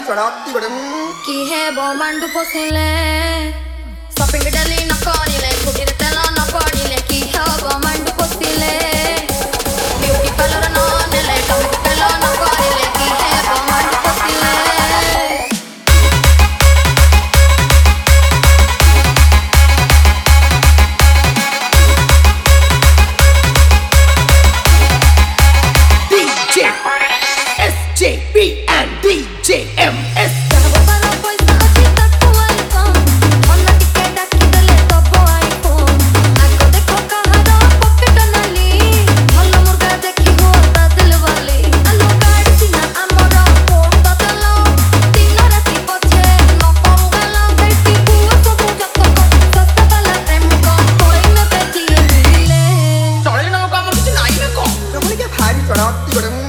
ଚଢ଼ାତି ଗୋଟେ କି ହେବ ମାଣ୍ଡୁ ପୋଷିଲେ ସପିଂ ଡେଲି ନ କରିଲେ ସ୍କୁଟିରେ ତେଲ ନ ପଡ଼ିଲେ କି ହେବ ମାଣ୍ଡୁ ପୋଷିଲେ ବିୟୁଟି ପାର୍ଲର ନ ନେଲେ ଟମାଟୋ ତେଲ ନ କରିଲେ କି ହେବ ମାଣ୍ଡୁ ପୋଷିଲେ DJ SJB and DJ MS भारी चढ़ाती